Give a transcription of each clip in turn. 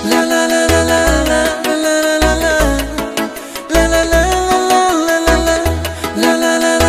La la la la la la la la la la la la la la la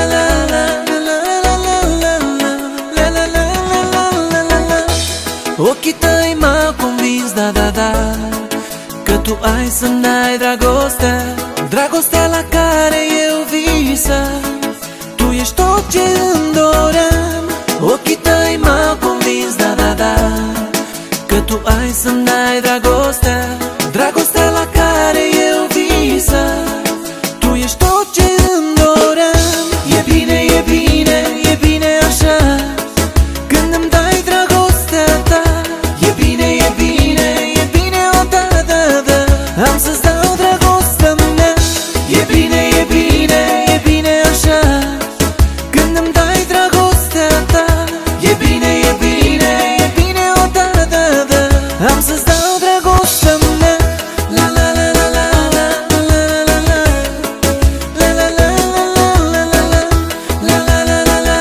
la. Ochii tăi m-au convins, da, da, da, că tu ai să-mi dai dragostea, dragostea la care eu visam. Tu ești tot ce îmi doream. Ochii tăi m-au convins, da, da, da, că tu ai să-mi dai dragostea, dragostea la care eu visam. Tu ești tot ce îmi doream. E bine, e bine, e bine așa, când îmi dai dragostea ta. E bine, e bine, e bine, o da, da, da, am să-ți dau dragostea mea. E bine, e bine, e bine așa, când îmi dai dragostea ta. E bine, e bine, e bine, o da, da, da, am să-ți dau dragostea mea. La la la la la la la la la la la la la la la la la la la la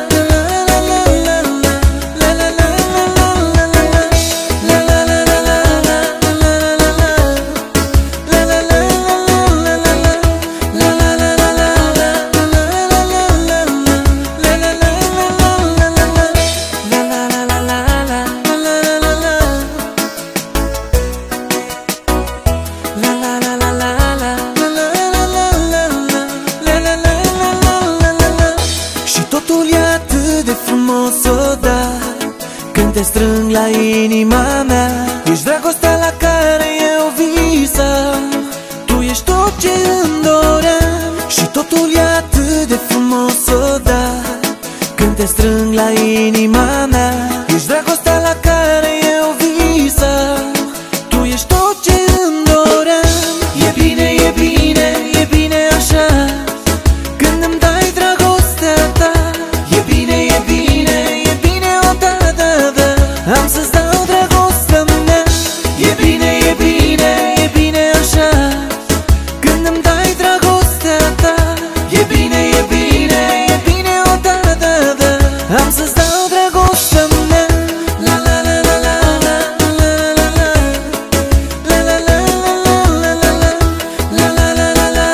și totul e atât de frumos odată când te strâng la inima mea. Ești dragostea la care eu visam, tu ești tot ce îmi doream. Și totul e atât de frumos odată când te strâng la inima mea. Ești dragostea la care eu visam, tu ești tot ce îmi doream. E bine, e bine, e bine așa, când îmi dai dragostea ta. E bine, e bine, e bine, o da, da, da, am să-ți dau dragostea mea. E bine, e bine, e bine așa, când îmi dai dragostea ta. E bine, e bine, e bine, o da, da, da, am să-ți dau dragostea mea. La la la la la la la la la la la la la la la la la la la la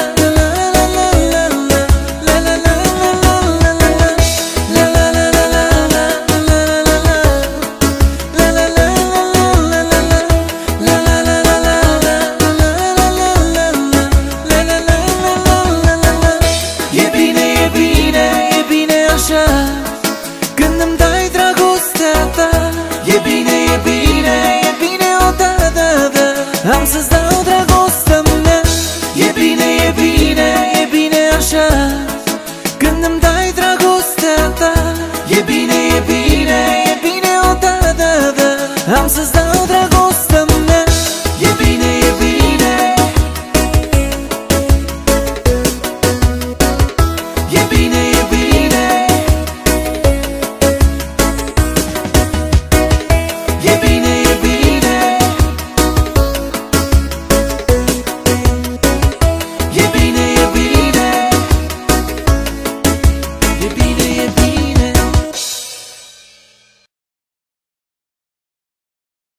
E bine, e bine, e bine așa, când îmi dai dragostea ta. E bine, e bine, e bine, o da, da, da, am să-ți dau dragostea mea. E bine, e bine, e bine așa, când îmi dai dragostea ta. E bine, e bine, e bine, o da, da, da, am să-ți dau dragostea mea. E bine, e bine, e bine.